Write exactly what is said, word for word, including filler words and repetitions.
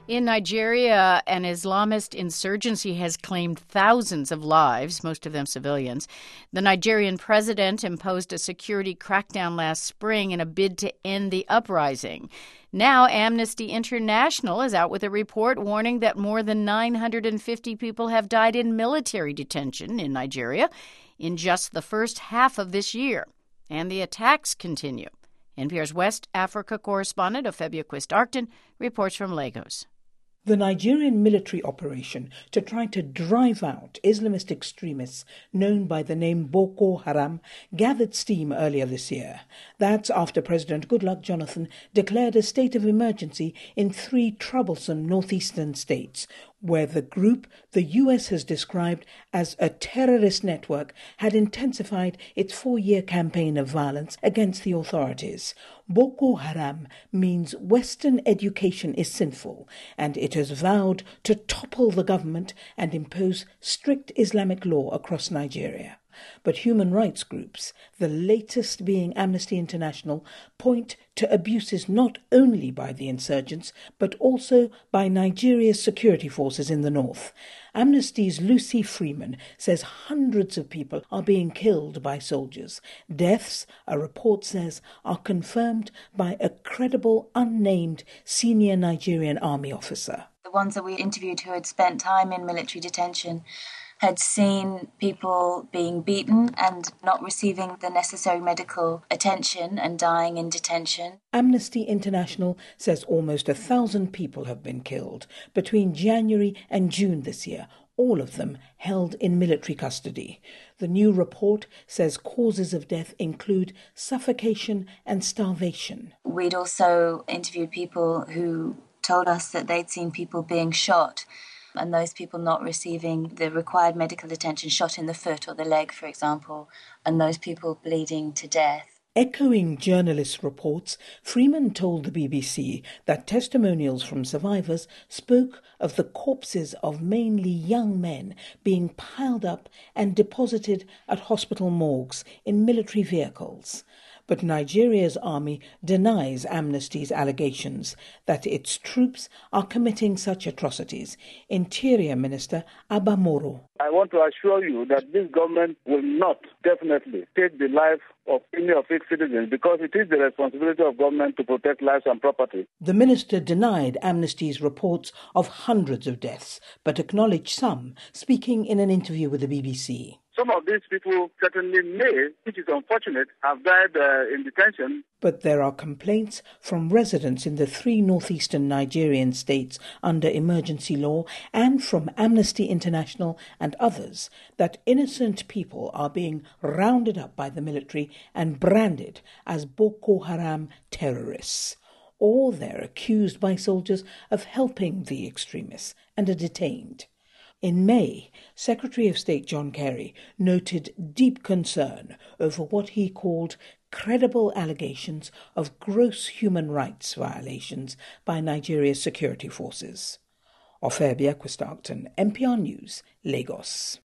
In Nigeria, an Islamist insurgency has claimed thousands of lives, most of them civilians. The Nigerian president imposed a security crackdown last spring in a bid to end the uprising. Now, Amnesty International is out with a report warning that more than nine hundred fifty people have died in military detention in Nigeria in just the first half of this year. And the attacks continue. N P R's West Africa correspondent Ofebia Quist-Arcton reports from Lagos. The Nigerian military operation to try to drive out Islamist extremists known by the name Boko Haram gathered steam earlier this year. That's after President Goodluck Jonathan declared a state of emergency in three troublesome northeastern states, where the group the U S has described as a terrorist network had intensified its four-year campaign of violence against the authorities. Boko Haram means Western education is sinful, and it has vowed to topple the government and impose strict Islamic law across Nigeria. But human rights groups, the latest being Amnesty International, point to abuses not only by the insurgents, but also by Nigeria's security forces in the north. Amnesty's Lucy Freeman says hundreds of people are being killed by soldiers. Deaths, a report says, are confirmed by a credible, unnamed senior Nigerian army officer. The ones that we interviewed who had spent time in military detention had seen people being beaten and not receiving the necessary medical attention and dying in detention. Amnesty International says almost a thousand people have been killed between January and June this year, all of them held in military custody. The new report says causes of death include suffocation and starvation. We'd also interviewed people who told us that they'd seen people being shot, and those people not receiving the required medical attention, shot in the foot or the leg, for example, and those people bleeding to death. Echoing journalists' reports, Freeman told the B B C that testimonials from survivors spoke of the corpses of mainly young men being piled up and deposited at hospital morgues in military vehicles. But Nigeria's army denies Amnesty's allegations that its troops are committing such atrocities. Interior Minister Abba Moro. I want to assure you that this government will not definitely take the life of any of its citizens, because it is the responsibility of government to protect lives and property. The minister denied Amnesty's reports of hundreds of deaths, but acknowledged some, speaking in an interview with the B B C. Some of these people certainly may, which is unfortunate, have died uh, in detention. But there are complaints from residents in the three northeastern Nigerian states under emergency law and from Amnesty International and others that innocent people are being rounded up by the military and branded as Boko Haram terrorists. Or they're accused by soldiers of helping the extremists and are detained. In May, Secretary of State John Kerry noted deep concern over what he called credible allegations of gross human rights violations by Nigeria's security forces. Ofebia Quist-Arcton, N P R News, Lagos.